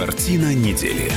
Картина недели.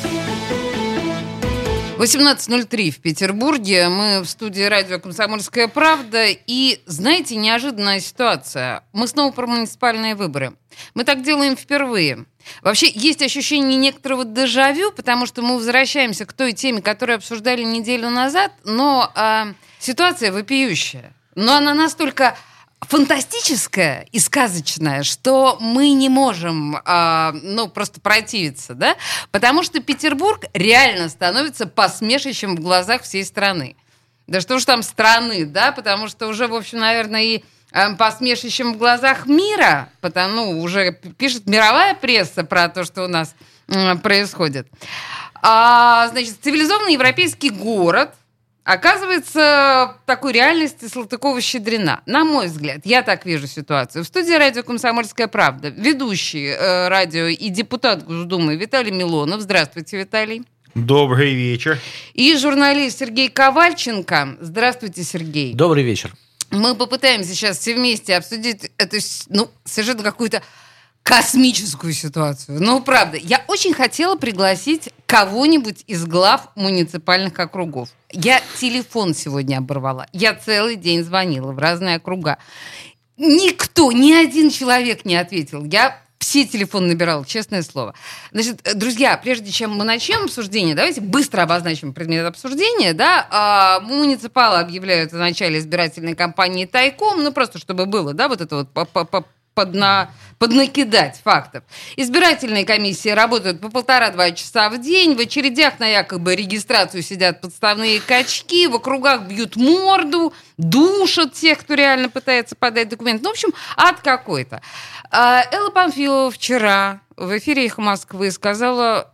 18:03 в Петербурге. Мы в студии радио «Комсомольская правда». И, знаете, неожиданная ситуация. Мы снова про муниципальные выборы. Мы так делаем впервые. Вообще, есть ощущение некоторого дежавю, потому что мы возвращаемся к той теме, которую обсуждали неделю назад, но ситуация вопиющая. Но она настолько фантастическая и сказочная, что мы не можем просто противиться, да? Потому что Петербург реально становится посмешищем в глазах всей страны. Да что ж там страны, да? Потому что уже, в общем, наверное, и посмешищем в глазах мира, потому уже пишет мировая пресса про то, что у нас происходит. Значит, цивилизованный европейский город оказывается в такой реальности Салтыкова-Щедрина. На мой взгляд, я так вижу ситуацию. В студии радио «Комсомольская правда» ведущий радио и депутат Госдумы Виталий Милонов. Здравствуйте, Виталий. Добрый вечер. И журналист Сергей Ковальченко. Здравствуйте, Сергей. Добрый вечер. Мы попытаемся сейчас все вместе обсудить эту, совершенно какую-то космическую ситуацию. Правда, я очень хотела пригласить кого-нибудь из глав муниципальных округов. Я телефон сегодня оборвала. Я целый день звонила в разные округа. Никто, ни один человек не ответил. Я все телефоны набирала, честное слово. Значит, друзья, прежде чем мы начнем обсуждение, давайте быстро обозначим предмет обсуждения. Да? Муниципалы объявляют о начале избирательной кампании тайком, просто чтобы было, да, вот это вот поднакидать фактов. Избирательные комиссии работают по 1,5-2 часа в день, в очередях на якобы регистрацию сидят подставные качки, в округах бьют морду, душат тех, кто реально пытается подать документы. В общем, ад какой-то. Элла Памфилова вчера в эфире «Эхо Москвы» сказала: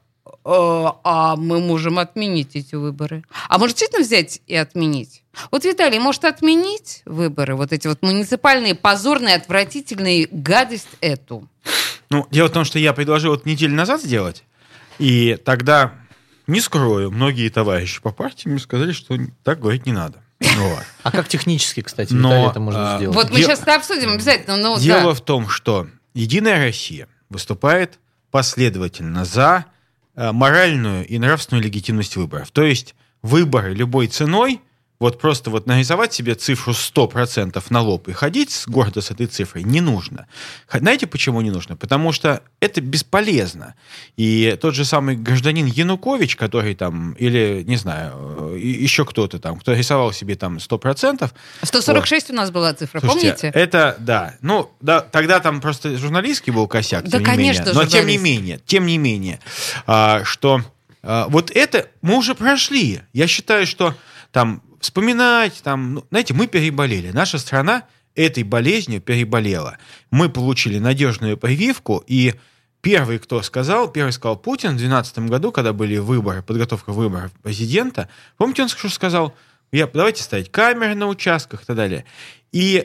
мы можем отменить эти выборы. А может, действительно взять и отменить? Вот, Виталий, может отменить выборы, вот эти вот муниципальные, позорные, отвратительные, гадость эту? Дело в том, что я предложил это неделю назад сделать, и тогда, не скрою, многие товарищи по партии мне сказали, что так говорить не надо. А как технически, кстати, Виталий, это можно сделать? Вот мы сейчас это обсудим обязательно. Дело в том, что «Единая Россия» выступает последовательно за моральную и нравственную легитимность выборов. То есть выборы любой ценой, просто нарисовать себе цифру 100% на лоб и ходить гордо с этой цифрой не нужно. Знаете, почему не нужно? Потому что это бесполезно. И тот же самый гражданин Янукович, который там, или, не знаю, еще кто-то там, кто рисовал себе там 100%. 146 у нас была цифра, слушайте, помните? Это, да. Тогда там просто журналистский был косяк, да, конечно, но тем не менее, что вот это мы уже прошли. Я считаю, что там вспоминать, знаете, мы переболели. Наша страна этой болезнью переболела. Мы получили надежную прививку, и первый сказал Путин в 2012 году, когда были выборы, подготовка выборов президента. Помните, он что сказал? Давайте ставить камеры на участках и так далее. И,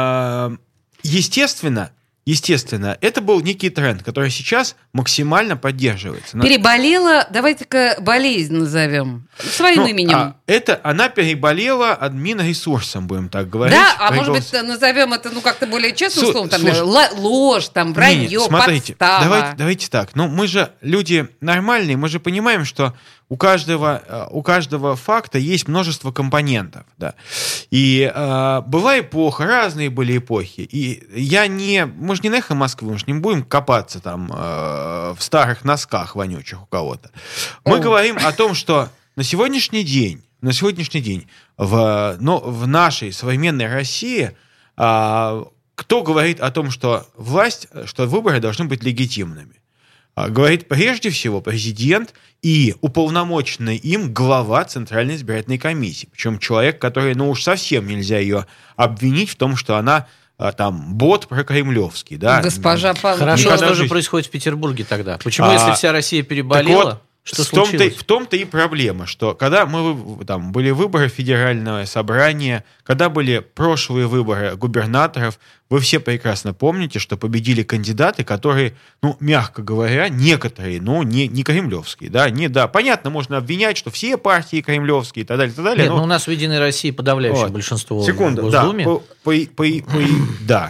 естественно, это был некий тренд, который сейчас максимально поддерживается. Переболела, давайте-ка болезнь назовем своим именем. Она переболела админресурсом, будем так говорить. Да, может быть, назовем это как-то более честным словом, ложь, вранье, смотрите, подстава. Давайте так. Мы же люди нормальные, мы же понимаем, что у каждого факта есть множество компонентов. Да. И была эпоха, разные были эпохи. И мы же не на «Эхо Москвы», мы же не будем копаться там в старых носках вонючих у кого-то. Мы говорим о том, что на сегодняшний день в нашей современной России кто говорит о том, что выборы должны быть легитимными? Говорит прежде всего президент и уполномоченный им глава Центральной избирательной комиссии. Причем человек, который, уж совсем нельзя ее обвинить в том, что она бот прокремлевский. Да? Госпожа Павловна. Хорошо, что же происходит в Петербурге тогда? Почему, если вся Россия переболела, что случилось? В том-то и проблема, что когда были выборы федерального собрания, когда были прошлые выборы губернаторов, вы все прекрасно помните, что победили кандидаты, которые, мягко говоря, некоторые, не кремлевские. Да, понятно, можно обвинять, что все партии кремлевские и так далее, и так далее. Нет, у нас в «Единой России» подавляющее большинство в Госдуме. Да.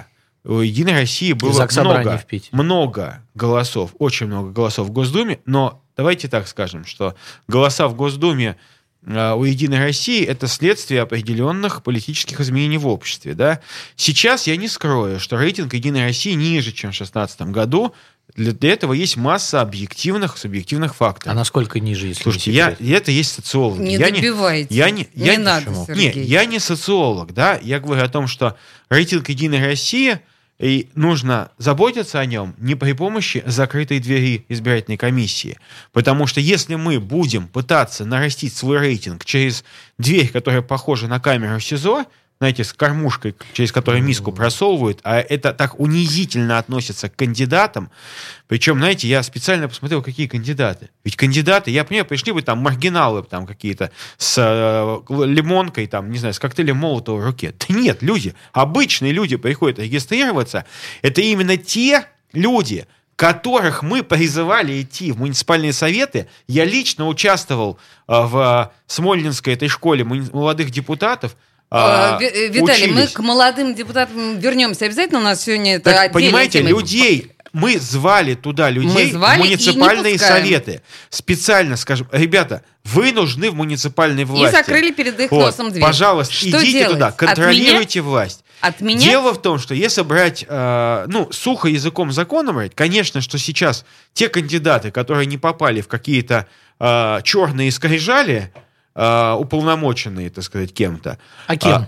у «Единой России» было много голосов, очень много голосов в Госдуме, но давайте так скажем, что голоса в Госдуме у «Единой России» — это следствие определенных политических изменений в обществе. Да? Сейчас я не скрою, что рейтинг «Единой России» ниже, чем в 2016 году. Для этого есть масса объективных, субъективных факторов. А насколько ниже, если Слушайте, это есть социологи. Не добивайте. Не надо, Сергей. Нет, я не социолог. Да? Я говорю о том, что рейтинг «Единой России», и нужно заботиться о нем не при помощи закрытой двери избирательной комиссии. Потому что если мы будем пытаться нарастить свой рейтинг через дверь, которая похожа на камеру в СИЗО, знаете, с кормушкой, через которую миску просовывают, а это так унизительно относится к кандидатам. Причем, знаете, я специально посмотрел, какие кандидаты. Ведь кандидаты, я понимаю, пришли бы там маргиналы там какие-то с лимонкой, там, не знаю, с коктейлем Молотова в руке. Да нет, люди, обычные люди приходят регистрироваться. Это именно те люди, которых мы призывали идти в муниципальные советы. Я лично участвовал в Смольнинской этой школе молодых депутатов. Виталий, учились. Мы к молодым депутатам вернемся обязательно. У нас сегодня это так, понимаете, тема. людей, мы звали туда людей в муниципальные советы. Специально скажем, ребята, вы нужны в муниципальной власти. И закрыли перед их носом дверь. Пожалуйста, что идите делать? туда, контролируйте власть. От меня? Дело в том, что если брать, сухо языком закона брать, конечно, что сейчас те кандидаты, которые не попали в какие-то черные скрижали, уполномоченные, так сказать, кем-то. А кем?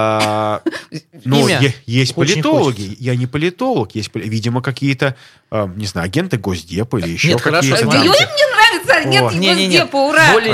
Есть политологи. Я не политолог. Есть, видимо, какие-то, не знаю, агенты Госдепа или еще какие-то. Мне нравится агенты Госдепа, ура! Более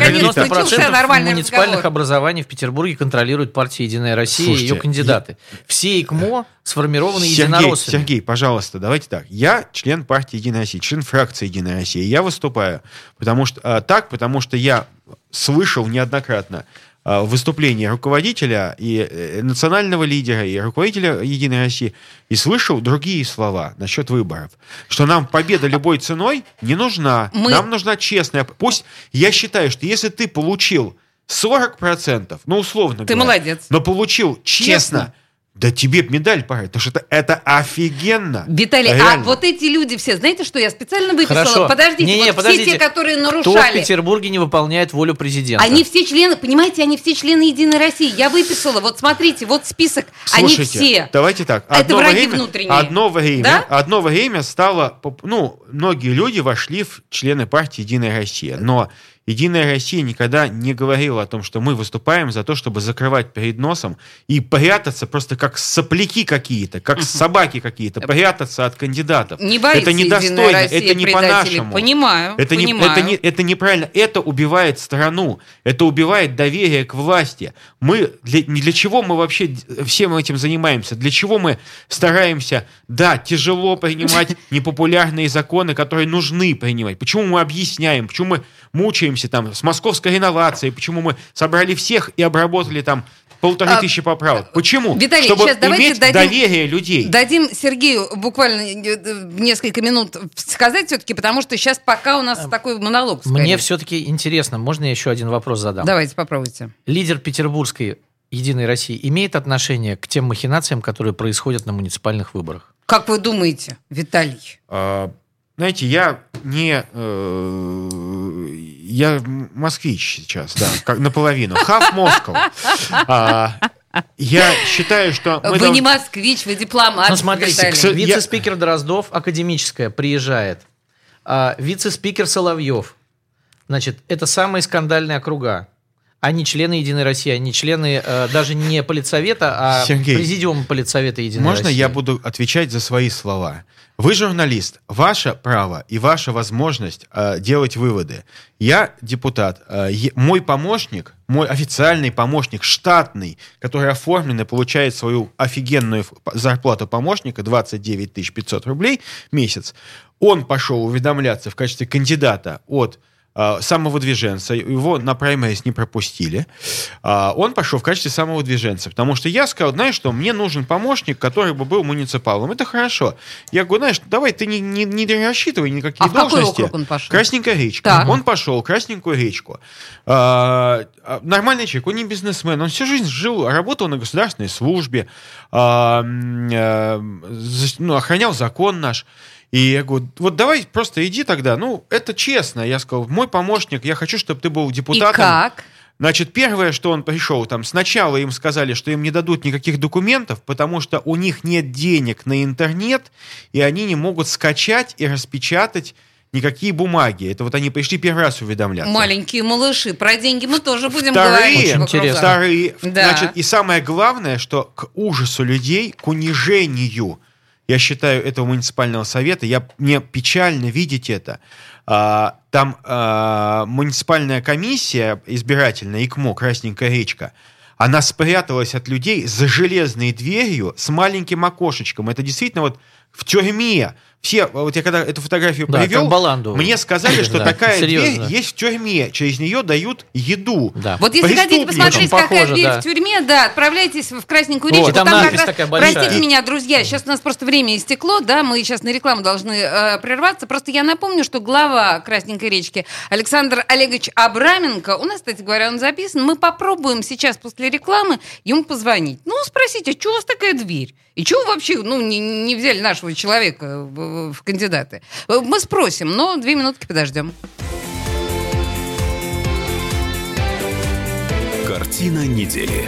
90% муниципальных образований в Петербурге контролирует партия «Единая Россия» и ее кандидаты. Все ИКМО сформированы единороссами. Сергей, пожалуйста, давайте так. Я член партии «Единая Россия», член фракции «Единая Россия». Я выступаю, потому что я слышал неоднократно выступления руководителя и национального лидера, и руководителя «Единой России», и слышал другие слова насчет выборов. Что нам победа любой ценой не нужна. Нам нужна честная... Я считаю, что если ты получил 40%, условно ты говоря, молодец. Но получил честно. Да тебе медаль пора, потому что это офигенно. Виталий, реально. А вот эти люди все, знаете, что я специально выписала? Хорошо. Подождите, все те, которые нарушали. Кто в Петербурге не выполняет волю президента? Они все члены, понимаете, они все члены «Единой России». Я выписала, вот смотрите, вот список, слушайте, они все. Давайте так. Это враги внутренние. Одно время стало, многие люди вошли в члены партии «Единая Россия», но «Единая Россия» никогда не говорила о том, что мы выступаем за то, чтобы закрывать перед носом и прятаться просто как сопляки какие-то, как собаки какие-то, прятаться от кандидатов. Не боится это недостойно, Россия, это не по-нашему. Понимаю. Это неправильно. Это убивает страну, это убивает доверие к власти. Для чего мы вообще всем этим занимаемся? Для чего мы стараемся, тяжело принимать непопулярные законы, которые нужны принимать? Почему мы объясняем? Почему мы мучаемся там с московской реновацией, почему мы собрали всех и обработали там 1500 поправок. Почему? Виталий, чтобы сейчас давайте иметь доверие людей. Дадим Сергею буквально несколько минут сказать все-таки, потому что сейчас пока у нас такой монолог. Скорее. Мне все-таки интересно, можно я еще один вопрос задам? Давайте, попробуйте. Лидер петербургской «Единой России» имеет отношение к тем махинациям, которые происходят на муниципальных выборах? Как вы думаете, Виталий? Знаете, я москвич сейчас, как наполовину. Half Moscow. Я считаю, что... Вы не москвич, вы дипломат. Смотрите, вице-спикер Дроздов, академическая, приезжает. Вице-спикер Соловьев. Значит, это самые скандальные округа. Они члены «Единой России», они члены даже не политсовета, а Сергей, президиума политсовета «Единой России». Можно я буду отвечать за свои слова? Вы журналист, ваше право и ваша возможность делать выводы. Я депутат, мой помощник, мой официальный помощник, штатный, который оформлен и получает свою офигенную зарплату помощника, 29 500 рублей в месяц, он пошел уведомляться в качестве кандидата от самовыдвиженца, его на праймерис не пропустили, он пошел в качестве самовыдвиженца, потому что я сказал, знаешь что, мне нужен помощник, который бы был муниципалом. Это хорошо. Я говорю, знаешь, давай ты не рассчитывай никакие должности. В какой округ он пошел? Красненькая речка. Так. Он пошел в Красненькую речку. Нормальный человек, он не бизнесмен, он всю жизнь жил, работал на государственной службе, охранял закон наш. И я говорю, вот давай просто иди тогда. Ну, это честно. Я сказал, мой помощник, я хочу, чтобы ты был депутатом. И как? Значит, первое, что он пришел, там, сначала им сказали, что им не дадут никаких документов, потому что у них нет денег на интернет, и они не могут скачать и распечатать никакие бумаги. Это вот они пришли первый раз уведомляться. Маленькие малыши. Про деньги мы тоже будем говорить. Вторые. Да. Значит, и самое главное, что к ужасу людей, к унижению, я считаю, этого муниципального совета, мне печально видеть это. Там муниципальная комиссия избирательная, ИКМО, Красненькая речка, она спряталась от людей за железной дверью с маленьким окошечком. Это действительно вот в тюрьме. Все, вот я когда эту фотографию привел, мне сказали, что такая дверь есть в тюрьме. Через нее дают еду. Да. Вот если хотите посмотреть, какая дверь в тюрьме, да, отправляйтесь в Красненькую речку. Там надпись такая большая. Простите меня, друзья, сейчас у нас просто время истекло, да, мы сейчас на рекламу должны прерваться. Просто я напомню, что глава Красненькой речки Александр Олегович Абраменко, у нас, кстати говоря, он записан, мы попробуем сейчас после рекламы ему позвонить. Ну, спросите, что у вас такая дверь? И чего вы вообще не взяли нашего человека в кандидаты? Мы спросим, но 2 минутки подождем. Картина недели.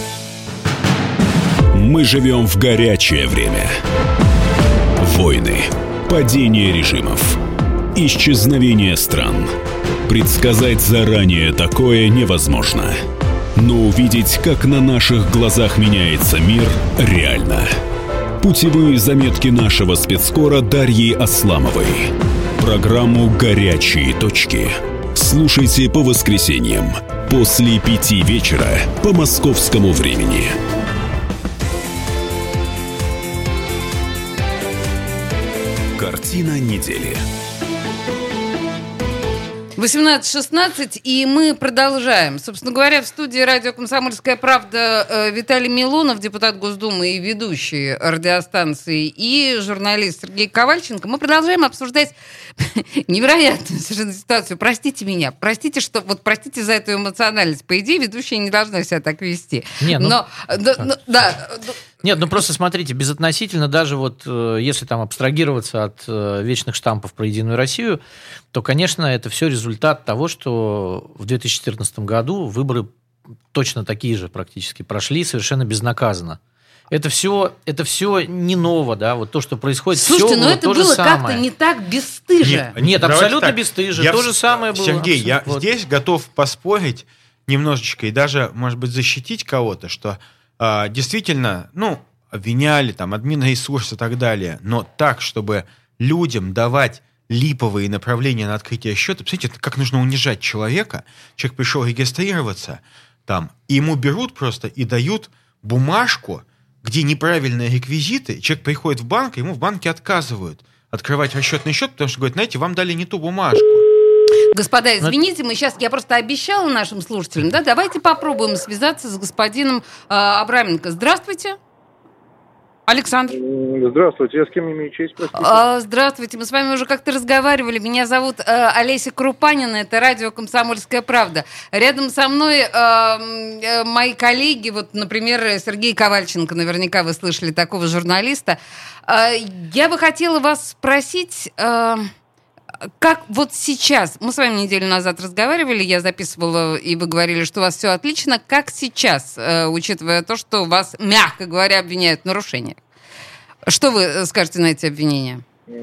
Мы живем в горячее время. Войны, падение режимов, исчезновение стран. Предсказать заранее такое невозможно. Но увидеть, как на наших глазах меняется мир, реально. Путевые заметки нашего спецкора Дарьи Асламовой. Программу «Горячие точки». Слушайте по воскресеньям после 5 вечера по московскому времени. Картина недели. 18:16, и мы продолжаем. Собственно говоря, в студии радио «Комсомольская правда» Виталий Милонов, депутат Госдумы и ведущий радиостанции, и журналист Сергей Ковальченко. Мы продолжаем обсуждать невероятную совершенно ситуацию. Простите меня, простите за эту эмоциональность. По идее, ведущая не должна себя так вести. Нет, просто смотрите, безотносительно даже вот если там абстрагироваться от вечных штампов про «Единую Россию», то, конечно, это все результат того, что в 2014 году выборы точно такие же практически прошли совершенно безнаказанно. Это все не ново, да, вот то, что происходит, слушайте, все но это было самое. Как-то не так бесстыже. Нет, абсолютно бесстыже, то же самое было. Сергей, я здесь готов поспорить немножечко и даже, может быть, защитить кого-то, что действительно, обвиняли там админресурс и так далее, но так, чтобы людям давать липовые направления на открытие счета, посмотрите, как нужно унижать человека. Человек пришел регистрироваться там, и ему берут просто и дают бумажку, где неправильные реквизиты, человек приходит в банк, ему в банке отказывают открывать расчетный счет, потому что говорят, знаете, вам дали не ту бумажку. Господа, извините, я просто обещала нашим слушателям, да, давайте попробуем связаться с господином Абраменко. Здравствуйте. Александр. Здравствуйте, я с кем имею честь? Здравствуйте, мы с вами уже как-то разговаривали. Меня зовут Олеся Крупанина, это радио «Комсомольская правда». Рядом со мной мои коллеги, вот, например, Сергей Ковальченко, наверняка вы слышали такого журналиста. Я бы хотела вас спросить, как вот сейчас, мы с вами неделю назад разговаривали, я записывала, и вы говорили, что у вас все отлично. Как сейчас, учитывая то, что вас, мягко говоря, обвиняют в нарушениях? Что вы скажете на эти обвинения?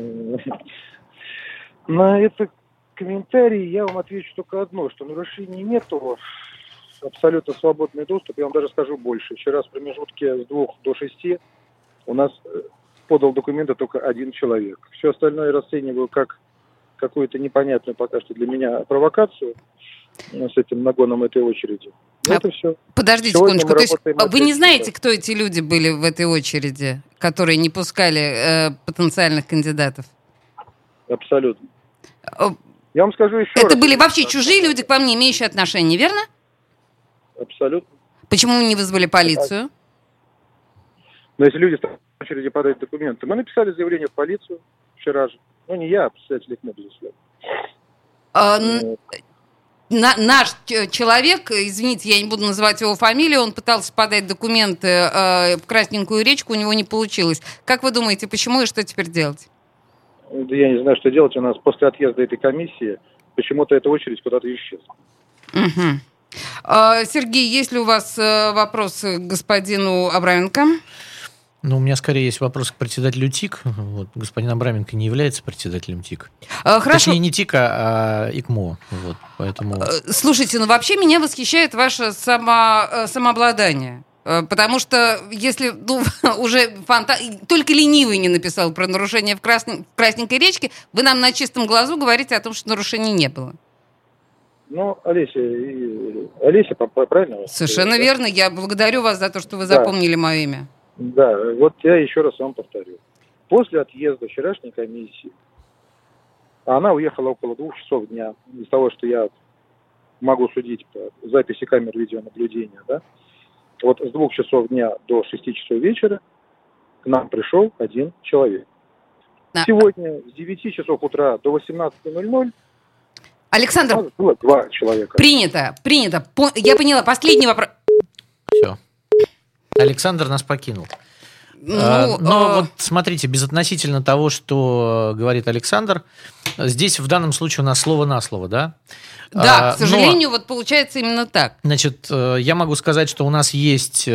На это комментарий я вам отвечу только одно, что нарушений нету, абсолютно свободный доступ. Я вам даже скажу больше. Вчера в промежутке с 2 до 6 у нас подал документы только 1 человек. Все остальное я расцениваю как какую-то непонятную пока что для меня провокацию с этим нагоном этой очереди. Это все. Подождите секундочку, то есть вы не знаете, кто эти люди были в этой очереди, которые не пускали потенциальных кандидатов? Абсолютно. Я вам скажу еще Это раз. были вообще чужие люди, к вам не имеющие отношения, верно? Абсолютно. То есть это были вообще чужие люди, к вам не имеющие отношения, верно? Абсолютно. Почему вы не вызвали полицию? Но если люди стали в очереди подать документы, мы написали заявление в полицию вчера же. Ну, не я, а представитель ИКМО, безусловно. Наш человек, извините, я не буду называть его фамилию, он пытался подать документы в Красненькую речку, у него не получилось. Как вы думаете, почему и что теперь делать? Да я не знаю, что делать. У нас после отъезда этой комиссии почему-то эта очередь куда-то исчезла. Угу. Сергей, есть ли у вас вопросы к господину Абраменко? Ну, у меня скорее есть вопрос к председателю ТИК. Вот, господин Абраменко не является председателем ТИК. Хорошо. Точнее, не ТИК, а ИКМО. Вот, поэтому... Слушайте, ну вообще меня восхищает ваше самообладание. Потому что если уже только ленивый не написал про нарушение в Красненькой речке, вы нам на чистом глазу говорите о том, что нарушений не было. Ну, Олеся, правильно? Совершенно верно. Я благодарю вас за то, что вы запомнили мое имя. Да, вот я еще раз вам повторю. После отъезда вчерашней комиссии, она уехала около 2 часов дня, из того, что я могу судить по записи камер видеонаблюдения, да, вот с 2 часов дня до 6 часов вечера к нам пришел один человек. Да. Сегодня с 9 часов утра до 18:00 Александр, было 2 человека. Принято. Я поняла. Последний вопрос. Все. Александр нас покинул. Но вот смотрите, безотносительно того, что говорит Александр, здесь в данном случае у нас слово на слово, да? Да, к сожалению, вот получается именно так. Значит, я могу сказать, что у нас есть,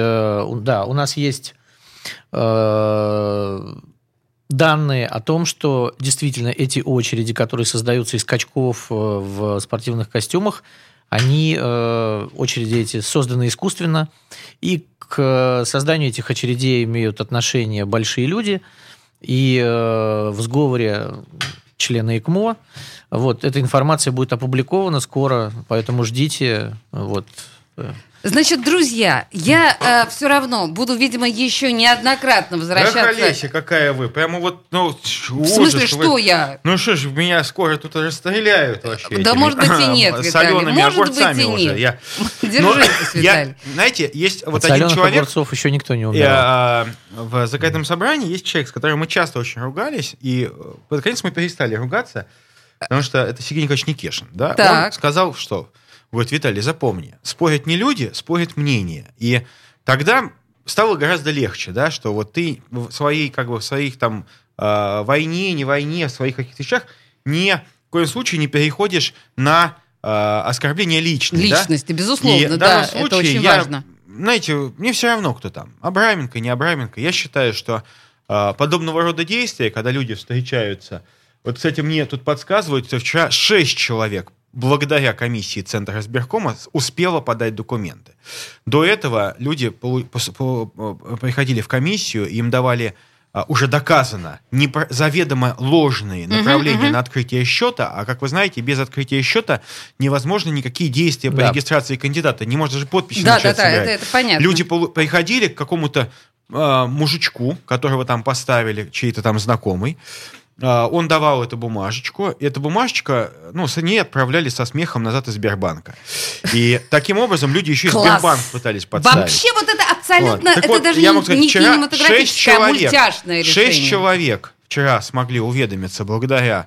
данные о том, что действительно эти очереди, которые создаются из качков в спортивных костюмах, они, очереди эти, созданы искусственно, и к созданию этих очередей имеют отношение большие люди, и в сговоре члены ИКМО. Вот, эта информация будет опубликована скоро, поэтому ждите. Вот. Значит, друзья, я все равно буду, видимо, еще неоднократно возвращаться. Эх, Олеся, какая вы. Прямо вот, в смысле, что я? Ну что ж, меня скоро тут расстреляют вообще. Да, может быть, и нет, Виталий. Солеными огурцами уже. Держитесь, Виталий. Знаете, есть вот один человек... От соленых огурцов еще никто не умирал. В закрытом собрании есть человек, с которым мы часто очень ругались, и под конец мы перестали ругаться, потому что это Сергей Николаевич Никешин. Да? Он сказал, что... Вот, Виталий, запомни, спорят не люди, спорят мнения. И тогда стало гораздо легче, да, что вот ты в своей, в своих там войне, не войне, в своих каких-то вещах ни в коем случае не переходишь на оскорбление личности. Личности, да? Безусловно, да, случае, это очень важно. Знаете, мне все равно, кто там, Абраменко, не Абраменко. Я считаю, что подобного рода действия, когда люди встречаются, вот, кстати, мне тут подсказывают, что вчера 6 человек благодаря комиссии Центра избиркома успела подать документы. До этого люди приходили в комиссию, им давали уже доказано заведомо ложные направления на открытие счета, а, как вы знаете, без открытия счета невозможно никакие действия по регистрации кандидата. Не можно даже подписи начать собирать. Это понятно. Люди приходили к какому-то мужичку, которого там поставили, чей-то там знакомый, он давал эту бумажечку, и эта бумажечка, с ней отправляли со смехом назад из Сбербанка. И таким образом люди еще и Сбербанк пытались подставить. Вообще вот это абсолютно, это вот, даже не кинематографическое, а мультяшное решение. 6 человек вчера смогли уведомиться благодаря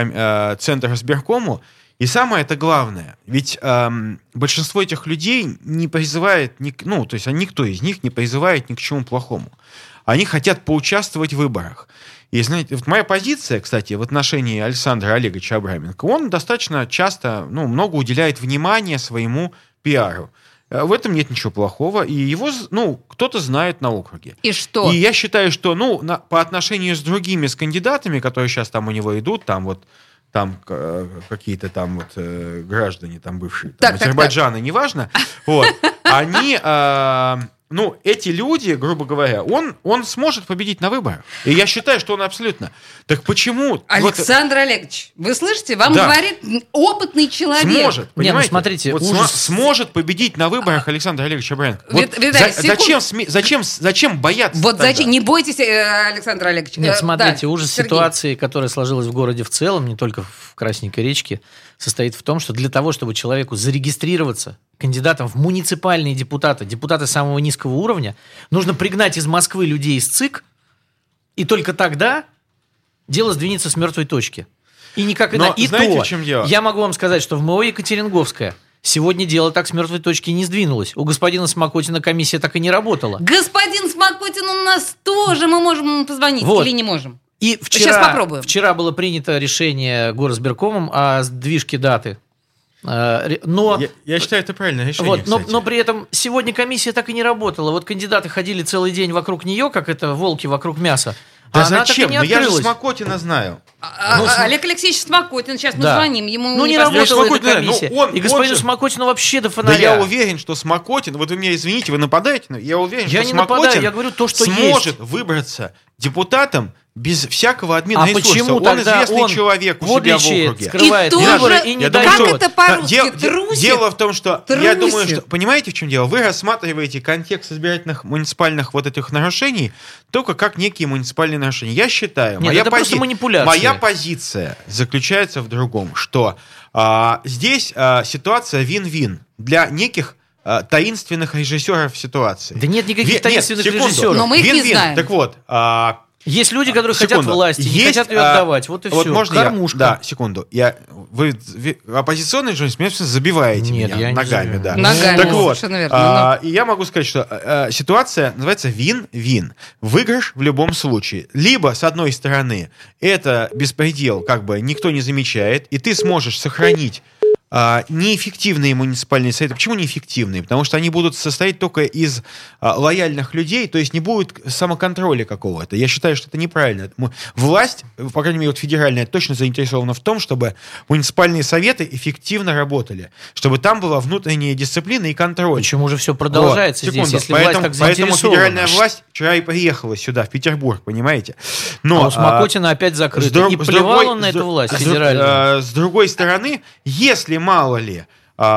Центру избиркому. И самое это главное, ведь большинство этих людей не призывает, то есть никто из них не призывает ни к чему плохому. Они хотят поучаствовать в выборах. И, знаете, вот моя позиция, кстати, в отношении Александра Олеговича Абраменко, он достаточно часто, много уделяет внимания своему пиару. В этом нет ничего плохого, и его, кто-то знает на округе. И что? И я считаю, что, по отношению с другими с кандидатами, которые сейчас там у него идут, там какие-то там граждане там бывшие, Азербайджана, неважно, вот, они... эти люди, грубо говоря, он сможет победить на выборах. И я считаю, что он абсолютно. Так почему? Александр Олегович, вы слышите? Вам Да. говорит опытный человек. Сможет, понимаете? смотрите, Вот ужас. сможет победить на выборах Александр Олегович Абраменко. Виталий, Зачем бояться? Вот тогда? зачем? Не бойтесь, Александр Олегович. Нет, смотрите, Да, ужас Сергей. ситуации, которая сложилась в городе в целом, не только в Красненькой речке, состоит в том, что для того, чтобы человеку зарегистрироваться кандидатом в муниципальные депутаты самого низкого уровня, нужно пригнать из Москвы людей из ЦИК, и только тогда дело сдвинется с мертвой точки. И никак иначе. И знаете, то, в чем дело? я могу вам сказать, что в МО Екатеринговская сегодня дело так с мертвой точки не сдвинулось. У господина Смокотина комиссия так и не работала. Господин Смокотин у нас тоже. Мы можем ему позвонить Вот. или не можем? И Сейчас попробуем. вчера было принято решение горосберкомом о сдвижке даты. Но, Я считаю, это правильное решение. вот, кстати. но при этом сегодня комиссия так и не работала. Вот кандидаты ходили целый день вокруг нее, как это волки вокруг мяса. Да а она так и зачем? не Я же открылась. Смокотина знаю. Олег Алексеевич Смокотин, сейчас мы Да. звоним ему. Ну, не непосредственно. работала эта Смокотина, комиссия. он И господину же- Смокотину вообще до Да фонаря. я уверен, что Смокотин, вот вы меня извините, вы нападаете, но я уверен, Я что не Смокотин нападаю, я говорю то, что сможет выбраться депутатом без всякого админа А ресурса. почему Он тогда известный он человек у себя в водничает, округе. скрывает И выборы тоже- и не Я думаю, Как дает? это по-русски? Трусит? Дело в том, что я думаю, Трусит. что понимаете, в чем дело? Вы рассматриваете контекст избирательных муниципальных вот этих нарушений только как некие муниципальные нарушения. Я считаю, Нет, это просто манипуляция. моя позиция заключается в другом, что здесь ситуация вин-вин для неких таинственных режиссеров ситуации. Да нет никаких Нет, таинственных секунду. режиссеров. Но мы их не Вин-вин. знаем. Так вот, Есть люди, которые хотят секунду. власти, не Есть, хотят ее отдавать. Вот и вот все. можно Кормушка. Да, секунду. Вы оппозиционный журналист, меня просто забиваете Нет, меня я не ногами. забиваю. Да. Ногами, Так вот, совершенно верно. и я могу сказать, что ситуация называется вин-вин. Выигрыш в любом случае. Либо, с одной стороны, это беспредел, как бы никто не замечает, и ты сможешь сохранить неэффективные муниципальные советы. Почему неэффективные? Потому что они будут состоять только из лояльных людей, то есть не будет самоконтроля какого-то. Я считаю, что это неправильно. Власть, по крайней мере, вот федеральная, точно заинтересована в том, чтобы муниципальные советы эффективно работали, чтобы там была внутренняя дисциплина и контроль. Почему же все продолжается Вот, здесь, секунду. если власть так Поэтому заинтересована? федеральная власть вчера и приехала сюда, в Петербург, понимаете? Но, А у Смокотина опять закрыто. И плевал он на эту власть федеральную. С другой стороны, если мало ли,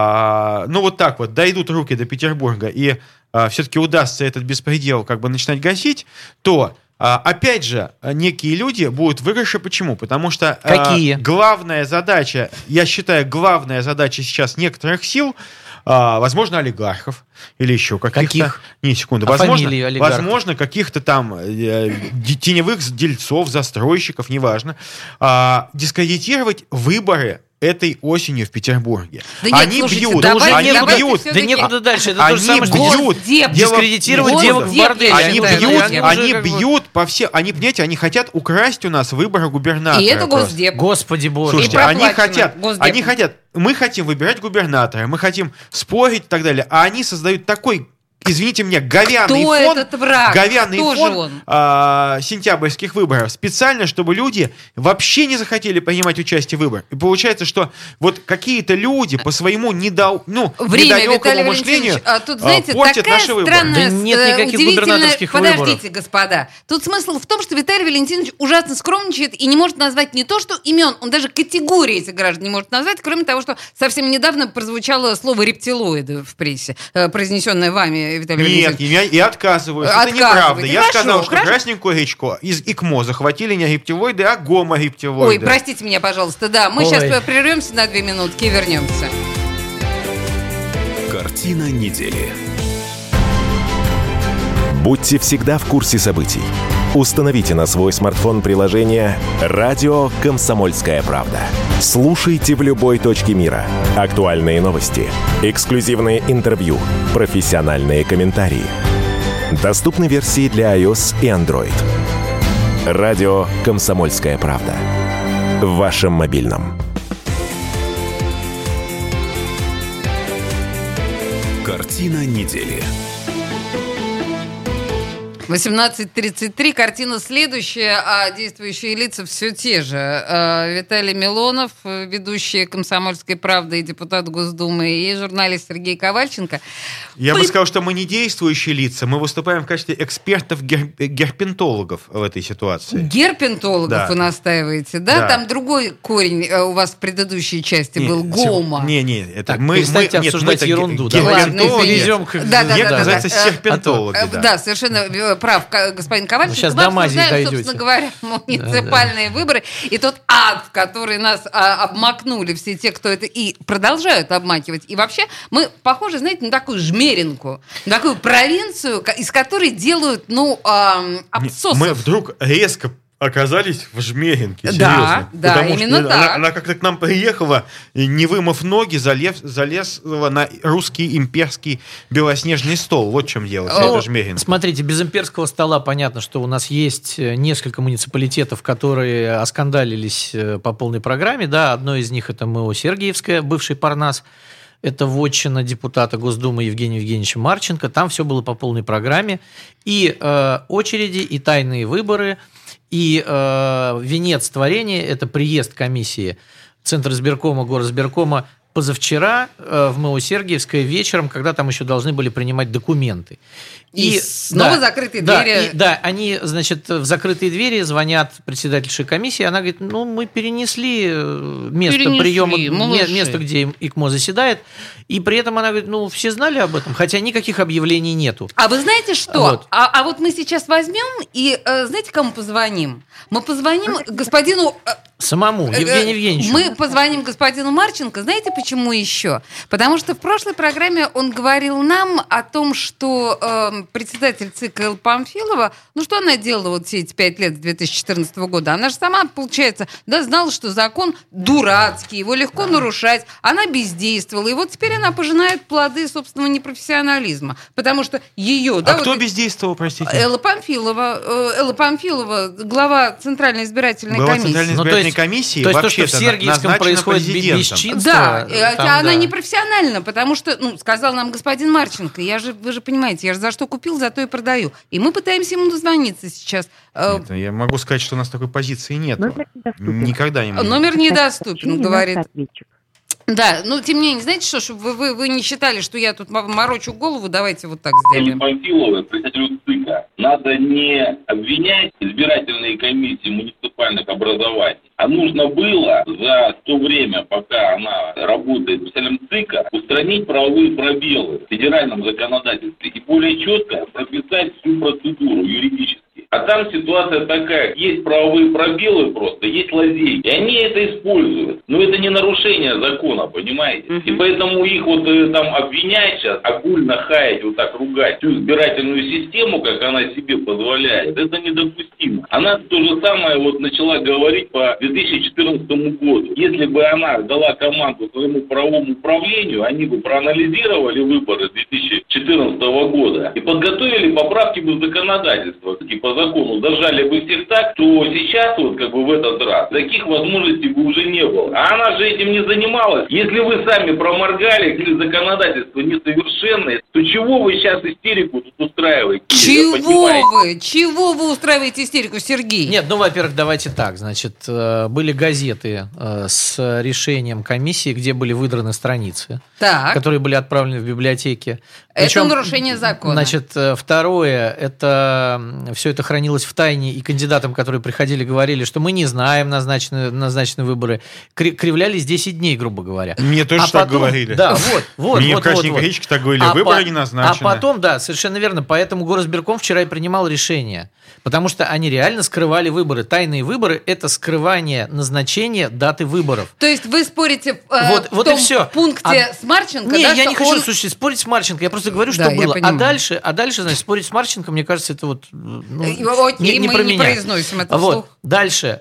вот так вот дойдут руки до Петербурга и все-таки удастся этот беспредел как бы начинать гасить, то опять же, некие люди будут выигрыши. Почему? Потому что Какие? Главная задача, я считаю, главная задача сейчас некоторых сил, возможно, олигархов или еще каких-то... Каких? Не, секунду. А фамилии олигархов? Возможно, каких-то там теневых дельцов, застройщиков, неважно, дискредитировать выборы этой осенью в Петербурге. Да нет, они слушайте, бьют, давайте- они давайте бьют. всё-таки- Да некуда дальше. Это то же Они самое, что бьют. Госдеп. дискредитировать Дело- девок в Госдеп, борделе. я Они считаю, бьют, это они уже как бы- бьют по всем... Они, понимаете, они хотят украсть у нас выборы губернатора. И это просто. Госдеп. Господи боже. Слушайте, И они проплачено Госдепом. хотят, мы хотим выбирать губернатора, мы хотим спорить и так далее, а они создают такой, извините меня, говяный Кто фон, этот враг? говяный Кто же фон он? сентябрьских выборов, специально, чтобы люди вообще не захотели принимать участие в выборах. И получается, что вот какие-то люди по своему Время, недалекому Виталий мышлению Валентинович, тут, знаете, портят такая наши выборы. странная, Да нет никаких удивительная... губернаторских Подождите, выборов. господа. Тут смысл в том, что Виталий Валентинович ужасно скромничает и не может назвать не то, что имен, он даже категории этих граждан не может назвать, кроме того, что совсем недавно прозвучало слово рептилоиды в прессе, произнесенное вами, Виталий Нет, Валентинович. я отказываюсь. Это Отказываете. неправда. Я Хорошо, сказал, что хорошо. красненькую речку из ИКМО захватили не рептилоиды, а гоморептилоиды. Ой, простите меня, пожалуйста, да, мы Ой. сейчас прервемся на 2 минутки и вернемся. Картина недели. Будьте всегда в курсе событий. Установите на свой смартфон приложение «Радио Комсомольская правда». Слушайте в любой точке мира. Актуальные новости, эксклюзивные интервью, профессиональные комментарии. Доступны версии для iOS и Android. «Радио Комсомольская правда». В вашем мобильном. Картина недели. 18:33. Картина следующая, а действующие лица все те же. Виталий Милонов, ведущий «Комсомольской правды» и депутат Госдумы, и журналист Сергей Ковальченко. Я бы сказал, что мы не действующие лица, мы выступаем в качестве экспертов-герпентологов в этой ситуации. Герпентологов Да. вы настаиваете, да? Да. Там другой корень у вас в предыдущей части был, гома. Не, это Так, перестаньте обсуждать ерунду. Давайте перейдем к... Да, Нет, называется серпентологи. Да, совершенно прав господин Ковальченко. Сейчас Мы до мази обсуждаем, дойдете. собственно говоря, муниципальные выборы. И тот ад, в который нас обмакнули все те, кто это и продолжают обмакивать. И вообще мы похожи, знаете, на такую жмеринку, на такую провинцию, из которой делают, обсосов. Мы вдруг резко оказались в Жмеринке, Да, серьезно. да, Потому именно что так. она как-то к нам приехала, и, не вымыв ноги, залезла на русский имперский белоснежный стол. Вот в чем дело. Это Жмеринка. Смотрите, без имперского стола понятно, что у нас есть несколько муниципалитетов, которые оскандалились по полной программе. Да, одно из них это МО Сергиевское, бывший Парнас. Это вотчина депутата Госдумы Евгения Евгеньевича Марченко. Там все было по полной программе. И очереди, и тайные выборы, и венец творения – это приезд комиссии Центра избиркома, горосбиркома позавчера в МО Сергиевское вечером, когда там еще должны были принимать документы. И снова закрытые двери. Они, значит, в закрытые двери звонят председательше комиссии, она говорит, мы перенесли место приема, место, где ИКМО заседает, и при этом она говорит, все знали об этом, хотя никаких объявлений нету. А вы знаете что? Вот. А вот мы сейчас возьмем и, знаете, кому позвоним? Мы позвоним господину... Самому, Евгению Евгеньевичу. Мы позвоним господину Марченко. Знаете, почему еще? Потому что в прошлой программе он говорил нам о том, что председатель ЦИК Элла Памфилова, что она делала вот все эти 5 лет с 2014 года? Она же сама, получается, знала, что закон дурацкий, его легко нарушать. Она бездействовала. И вот теперь она пожинает плоды собственного непрофессионализма. Потому что ее... кто бездействовал, простите? Элла Памфилова, глава Центральной избирательной комиссии. Комиссии то есть то, что в Сергиевском происходит бесчинство. Да, она непрофессиональна, потому что, сказал нам господин Марченко, вы же понимаете, я же за что купил, за то и продаю. И мы пытаемся ему дозвониться сейчас. Нет, я могу сказать, что у нас такой позиции нет. Никогда не могу. Номер недоступен, говорит. Да, тем не менее, знаете что, чтобы вы не считали, что я тут морочу голову, давайте вот так сделаем. Памфилова, председателю ЦИКа, надо не обвинять избирательные комиссии муниципальных образований, а нужно было за то время, пока она работает председателем ЦИКа, устранить правовые пробелы в федеральном законодательстве и более четко прописать всю процедуру юридически. А там ситуация такая, есть правовые пробелы просто, есть лазейки, и они это используют. Но это не нарушение закона, понимаете? И поэтому их там обвинять сейчас, огульно хаять, вот так ругать всю избирательную систему, как она себе позволяет, это недопустимо. Она то же самое начала говорить по 2014 году. Если бы она дала команду своему правовому управлению, они бы проанализировали выборы 2014 года и подготовили поправки в законодательство, по закону зажали бы всех так, то сейчас в этот раз таких возможностей бы уже не было. А она же этим не занималась. Если вы сами проморгали, или законодательство несовершенное, то чего вы сейчас истерику тут устраиваете? Чего вы устраиваете истерику, Сергей? Нет, во-первых, давайте так. Значит, были газеты с решением комиссии, где были выдраны страницы, которые были отправлены в библиотеки. Это нарушение закона. Значит, второе, это все это хранилось в тайне, и кандидатам, которые приходили, говорили, что мы не знаем назначены выборы. Кривлялись 10 дней, грубо говоря. Мне тоже так говорили. Да, Мне в Красной Гречке так говорили, выборы не назначены. А потом, да, совершенно верно, поэтому горосбирком вчера и принимал решение. Потому что они реально скрывали выборы. Тайные выборы – это скрывание назначения даты выборов. То есть вы спорите в том пункте с Марченко? Нет, я не хочу спорить с Марченко, я просто говорю, что было. А дальше, значит, спорить с Марченко, мне кажется, это не про меня. Произносим это вслух. Дальше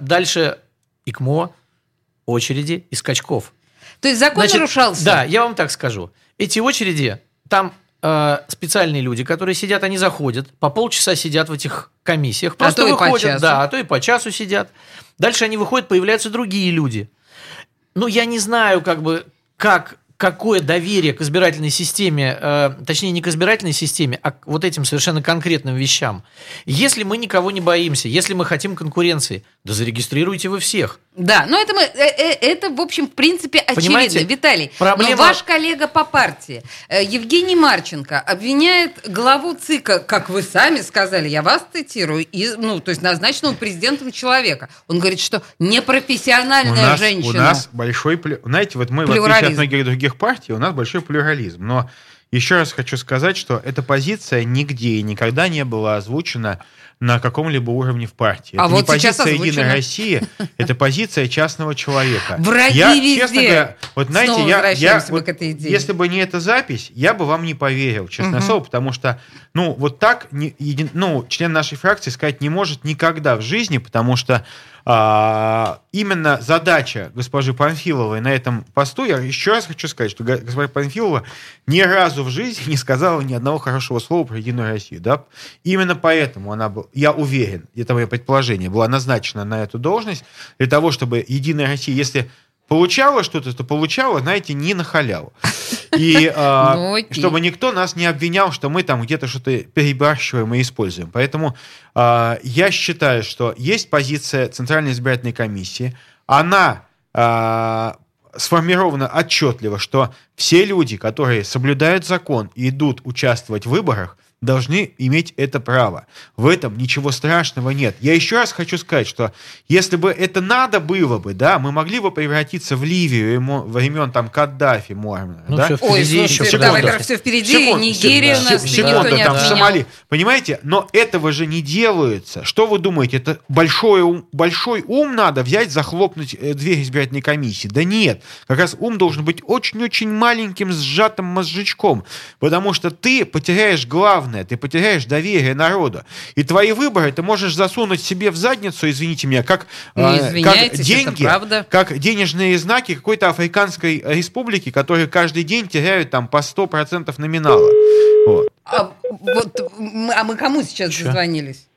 ИКМО, очереди и скачков. То есть закон нарушался? Да, я вам так скажу. Эти очереди, там специальные люди, которые сидят, они заходят, по полчаса сидят в этих комиссиях, просто выходят, а то и по часу сидят. Дальше они выходят, появляются другие люди. Я не знаю, как какое доверие к избирательной системе, точнее, не к избирательной системе, а к вот этим совершенно конкретным вещам. Если мы никого не боимся, если мы хотим конкуренции, да зарегистрируйте вы всех. Да, но это, в общем, в принципе, очевидно. Понимаете, Виталий, проблема... но ваш коллега по партии Евгений Марченко обвиняет главу ЦИКа, как вы сами сказали, я вас цитирую, то есть назначенного президентом человека. Он говорит, что непрофессиональная женщина. У нас большой... Знаете, вот мы, в отличие от многих других партий, у нас большой плюрализм. Но еще раз хочу сказать, что эта позиция нигде и никогда не была озвучена на каком-либо уровне в партии. Это вот не позиция «Единой России», это позиция частного человека. Враги везде. Честно говоря, вот знаете, снова возвращаемся мы к этой идее. Если бы не эта запись, я бы вам не поверил, честное слово, потому что, вот так, член нашей фракции сказать не может никогда в жизни, потому что именно задача госпожи Панфиловой на этом посту, я еще раз хочу сказать, что госпожа Панфилова ни разу в жизни не сказала ни одного хорошего слова про «Единую Россию». Да? Именно поэтому она была, я уверен, это мое предположение, была назначена на эту должность для того, чтобы «Единая Россия», если получала что-то, то получала, знаете, не на халяву. И чтобы никто нас не обвинял, что мы там где-то что-то перебарщиваем и используем. Поэтому я считаю, что есть позиция Центральной избирательной комиссии. Она сформирована отчетливо, что все люди, которые соблюдают закон и идут участвовать в выборах, должны иметь это право. В этом ничего страшного нет. Я еще раз хочу сказать, что если бы это надо было бы, да, мы могли бы превратиться в Ливию времен там Каддафи, Муаммара. Да? Ой, слушайте, да, во-первых, все впереди, Нигерия у нас никто не обвинял. Сомали. Понимаете? Но этого же не делается. Что вы думаете, это большой ум надо взять, захлопнуть дверь избирательной комиссии? Да нет. Как раз ум должен быть очень-очень маленьким, сжатым мозжечком, потому что ты потеряешь главное, ты потеряешь доверие народа. И твои выборы ты можешь засунуть себе в задницу, извините меня, как деньги, как денежные знаки какой-то африканской республики, которые каждый день теряют там по 100% номинала. Вот. А мы кому сейчас дозвонились?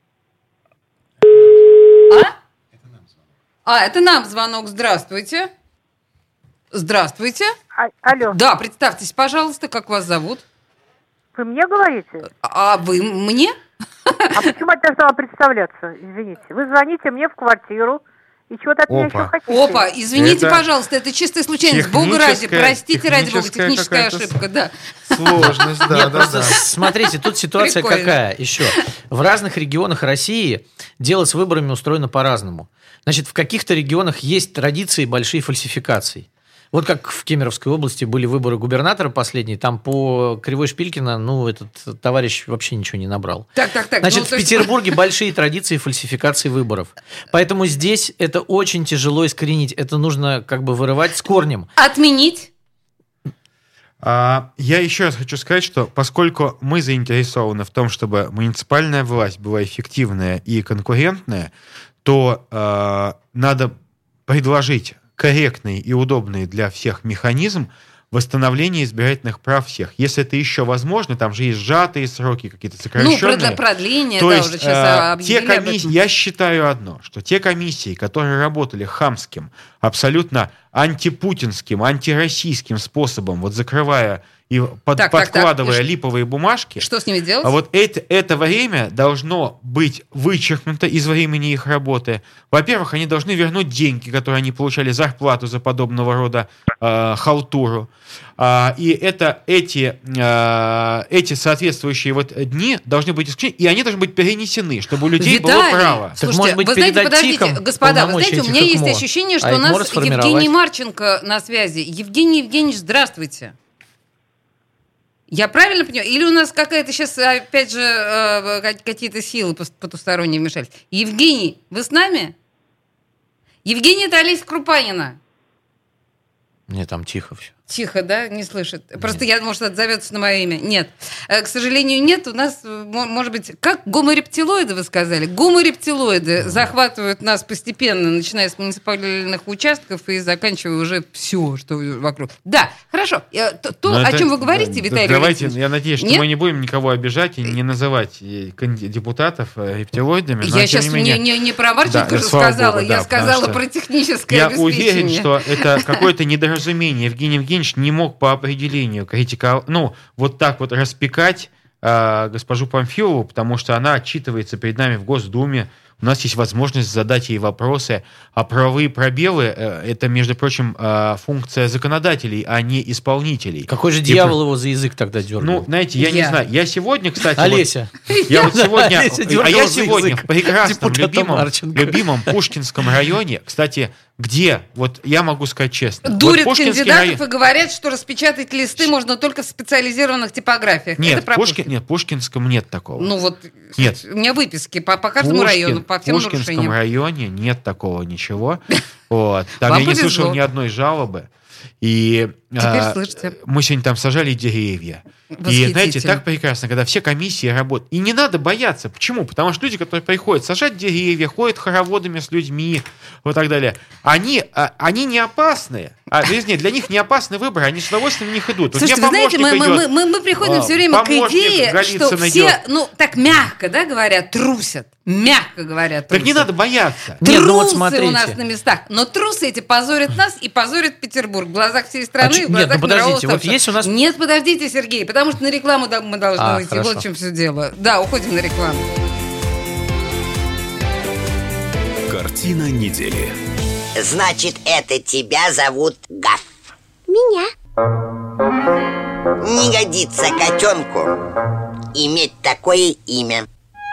Это нам звонок. Здравствуйте. Здравствуйте. Алло. Да, представьтесь, пожалуйста, как вас зовут? Вы мне говорите? А вы мне? А почему я должна представляться? Извините. Вы звоните мне в квартиру и чего-то от меня еще хотите. Опа, извините, пожалуйста, это чистая случайность. Бога ради, простите, ради бога, техническая ошибка, да. Сложность, да. Смотрите, тут ситуация какая еще. В разных регионах России дело с выборами устроено по-разному. Значит, в каких-то регионах есть традиции большие фальсификаций. Вот как в Кемеровской области были выборы губернатора последние, там по Кривой Шпилькина, этот товарищ вообще ничего не набрал. Так. Значит, в Петербурге большие традиции фальсификации выборов. Поэтому здесь это очень тяжело искоренить. Это нужно вырывать с корнем. Отменить? Я еще раз хочу сказать, что поскольку мы заинтересованы в том, чтобы муниципальная власть была эффективная и конкурентная, то надо предложить корректный и удобный для всех механизм восстановления избирательных прав всех. Если это еще возможно, там же есть сжатые сроки, какие-то сокращенные. Продление, то да, есть, уже сейчас объявили те комиссии, я считаю одно, что те комиссии, которые работали хамским, абсолютно антипутинским, антироссийским способом, закрывая и подкладывая липовые бумажки. Что с ними делать? А вот это время должно быть вычеркнуто из времени их работы. Во-первых, они должны вернуть деньги, которые они получали, зарплату за подобного рода халтуру. И эти соответствующие дни должны быть исключены, и они должны быть перенесены, чтобы у людей было право. Слушайте, может быть, подождите, господа, вы знаете, у меня есть ощущение, что у нас Евгений Марченко на связи. Евгений Евгеньевич, здравствуйте. Я правильно понимаю? Или у нас какая-то сейчас, опять же, какие-то силы потусторонние вмешались? Евгений, вы с нами? Евгений, это Олеся Крупанина. Мне там тихо все. Тихо, да? Не слышит. Просто может, отзовется на мое имя. Нет. К сожалению, нет. У нас, может быть, как гоморептилоиды, вы сказали? Гоморептилоиды захватывают нас постепенно, начиная с муниципальных участков и заканчивая уже все, что вокруг. Да, хорошо. О чем вы говорите, Виталий Давайте, Алексеевич? я надеюсь, что мы не будем никого обижать и не называть депутатов рептилоидами. Я сейчас не про Марченко сказала, я сказала про техническое обеспечение. Я уверен, что это какое-то недоразумение. Евгений Евгеньевич Ильич не мог по определению критиковать, вот так вот распекать госпожу Памфилову, потому что она отчитывается перед нами в Госдуме. У нас есть возможность задать ей вопросы. А правовые пробелы – это, между прочим, функция законодателей, а не исполнителей. Какой же дьявол его за язык тогда дергал? Знаете, я не знаю. Я сегодня, кстати... Олеся. Я сегодня в прекрасном, любимом Пушкинском районе, кстати, где, я могу сказать честно... Дурят кандидатов и говорят, что распечатать листы можно только в специализированных типографиях. Нет, в Пушкинском нет такого. Нет. У меня выписки по каждому району, по всем нарушениям. В Пушкинском районе нет такого ничего. Там я не слышал ни одной жалобы. И мы сегодня там сажали деревья. И, знаете, так прекрасно, когда все комиссии работают. И не надо бояться. Почему? Потому что люди, которые приходят сажать деревья, ходят хороводами с людьми и так далее, они не опасные. Для них не опасный выбор, они с удовольствием в них идут. Слушайте, вы знаете, мы приходим все время к идее, что все, так мягко, говорят, трусят. Мягко говоря, трусы. Так не надо бояться. Трусы у нас на местах. Но трусы эти позорят нас и позорят Петербург в глазах всей страны, в глазах мирового сообщества. Есть у нас... Нет, подождите, Сергей, потому что на рекламу мы должны уйти. Хорошо. Вот в чем все дело. Да, уходим на рекламу. Картина недели. Значит, это тебя зовут Гаф. Меня. Не годится котенку иметь такое имя.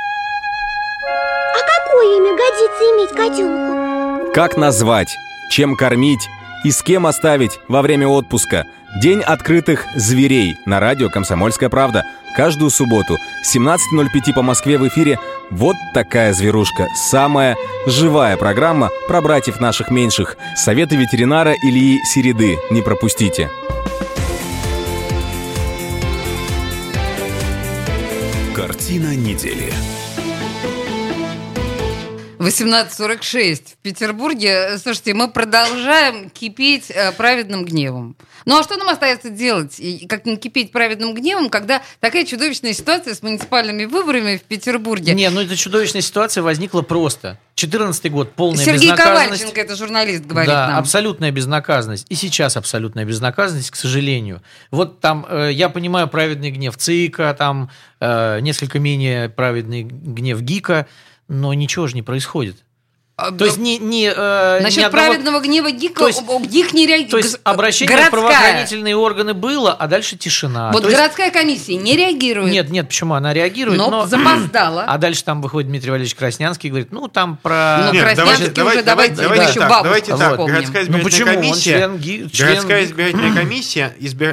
А какое имя годится иметь котенку? Как назвать, чем кормить и с кем оставить во время отпуска? День открытых зверей на радио «Комсомольская правда». Каждую субботу с 17:05 по Москве в эфире «Вот такая зверушка». Самая живая программа про братьев наших меньших. Советы ветеринара Ильи Середы. Не пропустите. Картина недели. 18:46 в Петербурге. Слушайте, мы продолжаем кипеть праведным гневом. А что нам остается делать, как не кипеть праведным гневом, когда такая чудовищная ситуация с муниципальными выборами в Петербурге? Эта чудовищная ситуация возникла просто. 2014 год, полная Сергей безнаказанность. Ковальченко, это журналист, говорит нам. Да, абсолютная безнаказанность. И сейчас абсолютная безнаказанность, к сожалению. Там, я понимаю, праведный гнев ЦИКа, там несколько менее праведный гнев ГИКа, но ничего же не происходит. То есть насчет праведного гнева ГИКа, ГИК не реагирует. То есть обращение в правоохранительные органы было, а дальше тишина. Городская комиссия не реагирует. Нет, почему? Она реагирует, но запоздала. А дальше там выходит Дмитрий Валерьевич Краснянский и говорит, там про... Краснянский уже давайте еще бабушку вспомним. Городская избирательная комиссия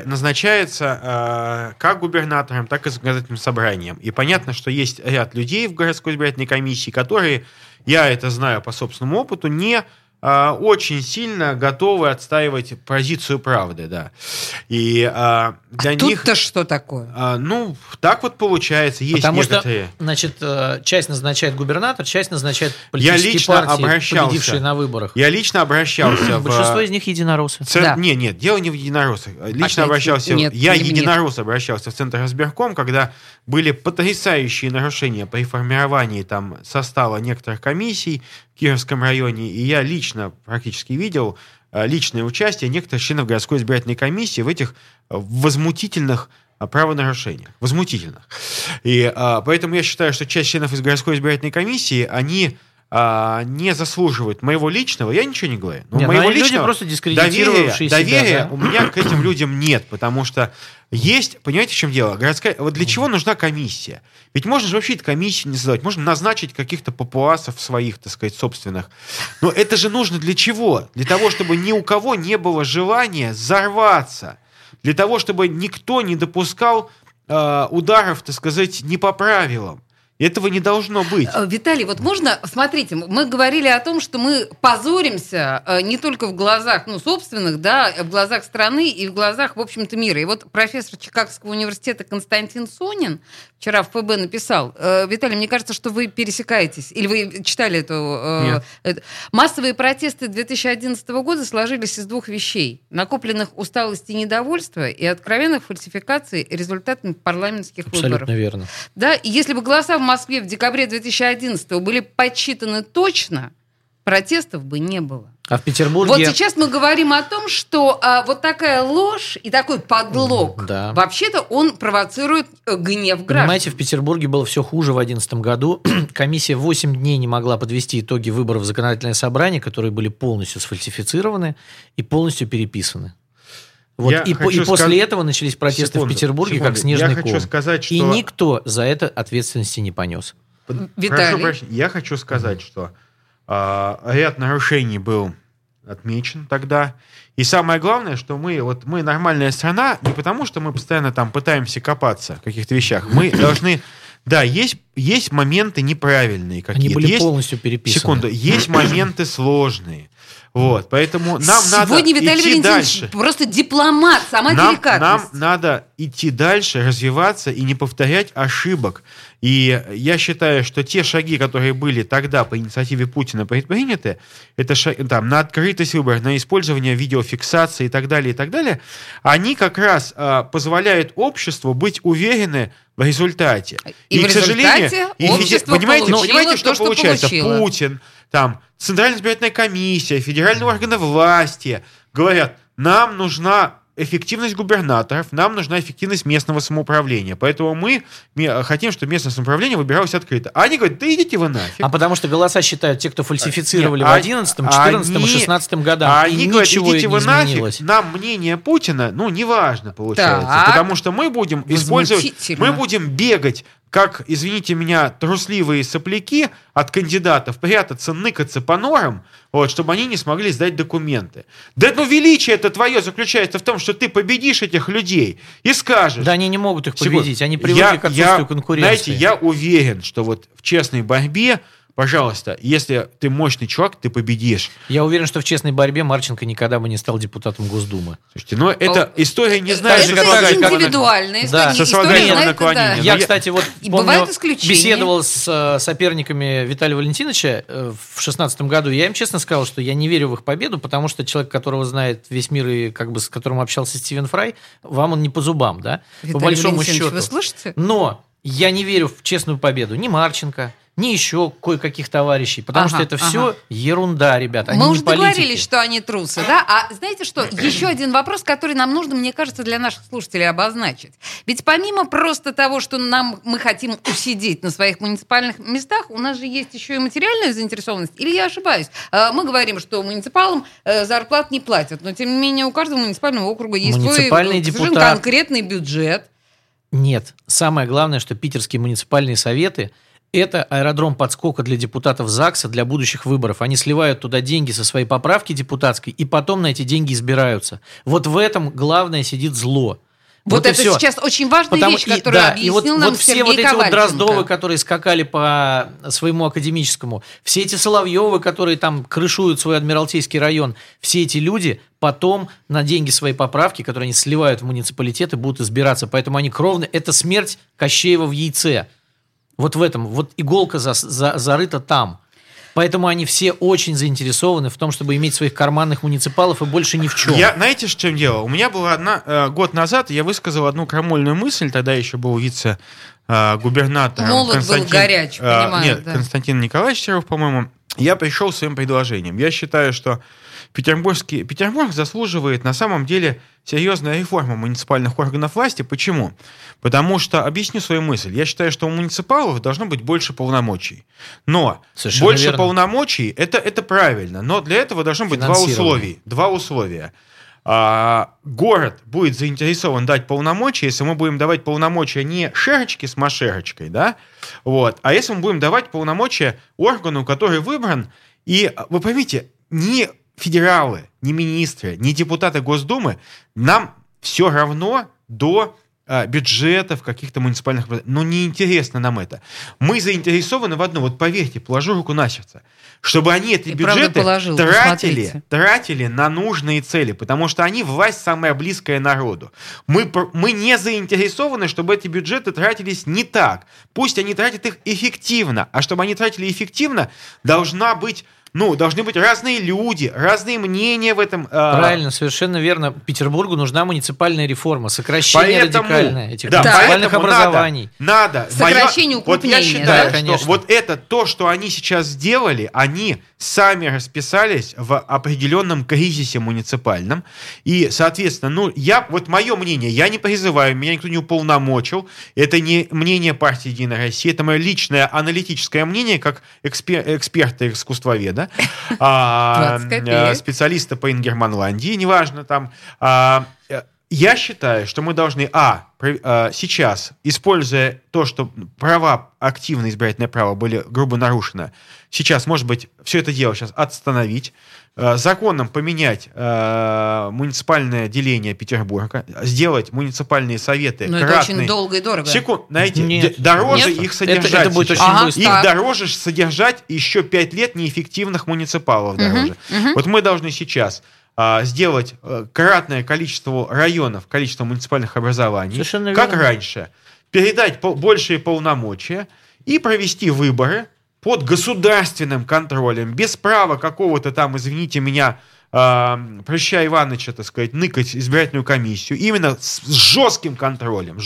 назначается как губернатором, так и законодательным собранием. И понятно, что есть ряд людей в городской избирательной комиссии, которые... Я это знаю по собственному опыту, не очень сильно готовы отстаивать позицию правды, да. И для них... Тут-то что такое? Так вот получается. Есть Потому некоторые... что, часть назначает губернатор, часть назначает политические партии, победившие на выборах. Я лично обращался Большинство из них единоросы. Нет, дело не в единороссах. Лично обращался... единорос обращался в Центр избирком, когда были потрясающие нарушения при формировании состава некоторых комиссий в Кировском районе, и я лично практически видел личное участие некоторых членов городской избирательной комиссии в этих возмутительных правонарушениях. Возмутительных. И поэтому я считаю, что часть членов из городской избирательной комиссии, они не заслуживают моего личного, я ничего не говорю, но моего личного люди просто дискредитировавшие доверия у меня к этим людям нет, потому что есть, понимаете, в чем дело? Для чего нужна комиссия? Ведь можно же вообще эту комиссию не создавать, можно назначить каких-то папуасов своих, так сказать, собственных. Но это же нужно для чего? Для того, чтобы ни у кого не было желания взорваться, для того, чтобы никто не допускал ударов, так сказать, не по правилам. Этого не должно быть. Виталий, можно, смотрите, мы говорили о том, что мы позоримся не только в глазах, собственных, в глазах страны и в глазах, в общем-то, мира. И профессор Чикагского университета Константин Сонин вчера в ФБ написал: Виталий, мне кажется, что вы пересекаетесь. Или вы читали эту... Массовые протесты 2011 года сложились из двух вещей: накопленных усталости и недовольства и откровенных фальсификаций результатами парламентских выборов. Абсолютно верно. Да, и если бы голоса в Москве в декабре 2011 были подсчитаны точно, протестов бы не было. А в Петербурге... Вот сейчас мы говорим о том, что вот такая ложь и такой подлог, вообще-то он провоцирует гнев граждан. Понимаете, в Петербурге было все хуже в 2011 году. Комиссия 8 дней не могла подвести итоги выборов в законодательное собрание, которые были полностью сфальсифицированы и полностью переписаны. Вот. И после этого начались протесты в Петербурге, как снежный ком. И никто за это ответственности не понес. Виталий. Я хочу сказать, что ряд нарушений был отмечен тогда. И самое главное, что мы нормальная страна не потому, что мы постоянно там пытаемся копаться в каких-то вещах. Мы должны... Да, есть моменты неправильные какие-то. Они были полностью переписаны. Секунду. Есть моменты сложные. Вот, поэтому нам Сегодня надо Виталий идти Валентинович дальше. Просто дипломат, сама деликатность. Нам надо идти дальше, развиваться и не повторять ошибок. И я считаю, что те шаги, которые были тогда по инициативе Путина предприняты, это там, на открытость выборов, на использование видеофиксации и так далее, они как раз позволяют обществу быть уверены в результате. И в к сожалению, общество понимаете, что получается? Получило. Путин, там, Центральная избирательная комиссия, федеральные органы власти говорят, нам нужна эффективность губернаторов, нам нужна эффективность местного самоуправления. Поэтому мы хотим, чтобы местное самоуправление выбиралось открыто. А они говорят, да идите вы нафиг. А потому что голоса считают те, кто фальсифицировали в 2011, 2014 и 2016 годах. А они говорят, ничего идите вы не нафиг, изменилось. нам мнение Путина, неважно получается. Так. Потому что мы будем использовать, мы будем бегать, как, извините меня, трусливые сопляки от кандидатов, прятаться, ныкаться по норам, чтобы они не смогли сдать документы. Да, величие это твое заключается в том, что ты победишь этих людей и скажешь... Да, они не могут их победить, они привыкли к отсутствию конкуренции. Знаете, я уверен, что вот в честной борьбе, пожалуйста, если ты мощный чувак, ты победишь. Я уверен, что в честной борьбе Марченко никогда бы не стал депутатом Госдумы. Слушайте, эта история не знаю, это индивидуальная история наклонения. Я, кстати, помню, беседовал с соперниками Виталия Валентиновича в 2016 году. Я им честно сказал, что я не верю в их победу, потому что человек, которого знает весь мир и с которым общался Стивен Фрай, вам он не по зубам, да? Виталий по большому Валентинович, счету. Вы слышите? Но я не верю в честную победу ни Марченко, ни еще кое-каких товарищей, потому что это все ерунда, ребят. Мы уже договорились, что они трусы, да? А знаете что? Еще один вопрос, который нам нужно, мне кажется, для наших слушателей обозначить. Ведь помимо просто того, что мы хотим усидеть на своих муниципальных местах, у нас же есть еще и материальная заинтересованность. Или я ошибаюсь? Мы говорим, что муниципалам зарплат не платят, но тем не менее у каждого муниципального округа есть свой совершенно конкретный бюджет. Нет. Самое главное, что питерские муниципальные советы – это аэродром подскока для депутатов ЗАГСа для будущих выборов. Они сливают туда деньги со своей поправки депутатской, и потом на эти деньги избираются. Вот в этом главное сидит зло. Вот это сейчас очень важная вещь, которую объяснил нам Сергей Ковальченко. Все эти Дроздовы, которые скакали по своему академическому, все эти Соловьевы, которые там крышуют свой Адмиралтейский район, все эти люди потом на деньги своей поправки, которые они сливают в муниципалитеты, будут избираться. Поэтому они кровные. Это смерть Кощеева в яйце. Вот в этом. Вот иголка зарыта там. Поэтому они все очень заинтересованы в том, чтобы иметь своих карманных муниципалов и больше ни в чем. Знаете, в чем дело? У меня была год назад, я высказал одну крамольную мысль, тогда еще был вице-губернатором. Молод был горяч, понимаю. Константин Николаевич Серов, по-моему. Я пришел с своим предложением. Я считаю, что Петербург заслуживает на самом деле серьезной реформы муниципальных органов власти. Почему? Потому что, объясню свою мысль, я считаю, что у муниципалов должно быть больше полномочий. Но совершенно больше верно. Полномочий это правильно, но для этого должно быть два условия. Город будет заинтересован дать полномочия, если мы будем давать полномочия не шерочке с машерочкой, да? А если мы будем давать полномочия органу, который выбран, и вы поймите, не федералы, не министры, не депутаты Госдумы, нам все равно до бюджетов каких-то муниципальных... Но неинтересно нам это. Мы заинтересованы в одном, поверьте, положу руку на сердце, чтобы они эти бюджеты тратили на нужные цели, потому что они власть самая близкая народу. Мы не заинтересованы, чтобы эти бюджеты тратились не так. Пусть они тратят их эффективно, а чтобы они тратили эффективно, должна быть должны быть разные люди, разные мнения в этом. Правильно, совершенно верно. Петербургу нужна муниципальная реформа, сокращение радикальное этих муниципальных образований. Надо. Сокращение укрупнения. Вот я считаю, что вот это то, что они сейчас сделали, они сами расписались в определенном кризисе муниципальном. И, соответственно, мое мнение, я не призываю, меня никто не уполномочил. Это не мнение партии «Единая Россия», это мое личное аналитическое мнение, как эксперта, искусствоведа, специалиста по Ингерманландии, неважно там. Я считаю, что мы должны, сейчас, используя то, что активное избирательное право были грубо нарушены, сейчас, может быть, все это дело сейчас остановить, законом поменять муниципальное деление Петербурга, сделать муниципальные советы кратные. Это очень долго и дорого. Дороже их содержать. Это будет очень быстро. Их дороже содержать еще 5 лет неэффективных муниципалов дороже. Вот мы должны сейчас сделать кратное количество районов, количество муниципальных образований, как раньше, передать большие полномочия и провести выборы под государственным контролем, без права какого-то там, извините меня, Прыща Ивановича, так сказать, ныкать избирательную комиссию, именно с жестким контролем,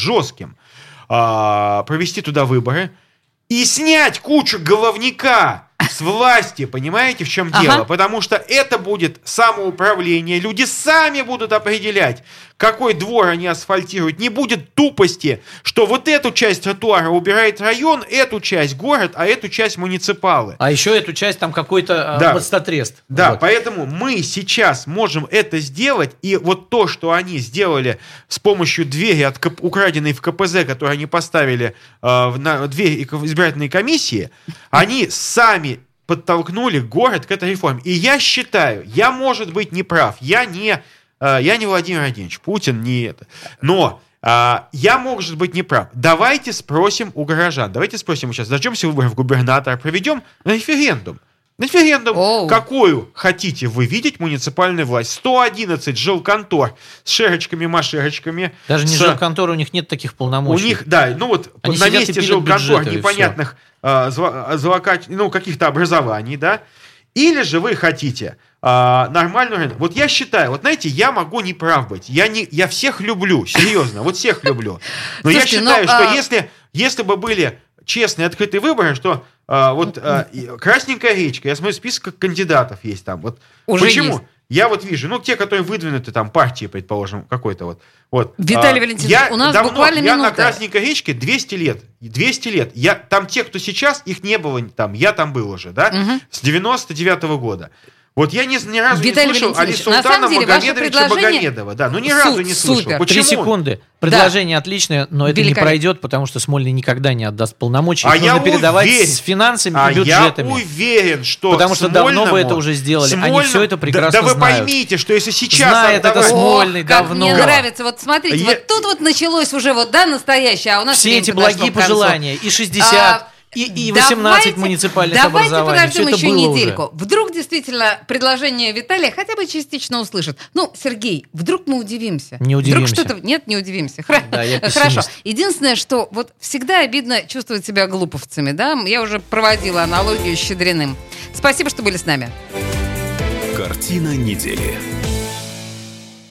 провести туда выборы и снять кучу головняка с власти, понимаете, в чем дело? Потому что это будет самоуправление, люди сами будут определять, какой двор они асфальтируют. Не будет тупости, что вот эту часть тротуара убирает район, эту часть город, а эту часть муниципалы. А еще эту часть там какой-то подстатрест. Да, поэтому мы сейчас можем это сделать, и вот то, что они сделали с помощью двери, украденной в КПЗ, которую они поставили на дверь избирательной комиссии, они сами подтолкнули город к этой реформе. И я считаю, я, может быть, не прав, я не Владимир Владимирович Путин, не это. Но я, может быть, не прав. Давайте спросим у горожан. Давайте спросим сейчас, дождемся выборов губернатора, проведем референдум. Какую хотите вы видеть муниципальную власть? 111 жилконтор с шерочками-машерочками. Даже не жилконторы, у них нет таких полномочий. У них, на месте жилконтор непонятных каких-то образований, да? Или же вы хотите нормальную рынок. Вот я считаю, я могу не прав быть. Я всех люблю, серьезно, всех люблю. Но я считаю, что если бы были честные, открытые выборы, что красненькая речка, я смотрю, список кандидатов есть там. Почему? Есть. Я вижу, те, которые выдвинуты там партии, предположим, какой-то Виталий Валентинович, у нас буквально минута. Я на Красненькой речке 200 лет. 200 лет. Там те, кто сейчас, их не было там. Я там был уже, да? С 99-го года. Я ни разу не слышал Али Султана Магомедовича Магомедова. Да, ни разу не слышал. Почему? 3 секунды. Предложение отличное, но это не пройдет, потому что Смольный никогда не отдаст полномочия. Их нужно передавать с финансами и бюджетами. Я уверен, что потому что давно вы это уже сделали. Они все это прекрасно знают. Да вы поймите, что если сейчас... Знает это Смольный давно. Мне нравится. Смотрите, тут началось уже настоящее, а у нас все эти благие пожелания. И 60... И 18 муниципальных образований. Давайте подождем еще недельку. Уже. Вдруг действительно предложение Виталия хотя бы частично услышат. Сергей, вдруг мы удивимся. Не удивимся. Вдруг что-то... Нет, не удивимся. Да, я хорошо. Единственное, что всегда обидно чувствовать себя глуповцами. Да? Я уже проводила аналогию с Щедриным. Спасибо, что были с нами. Картина недели.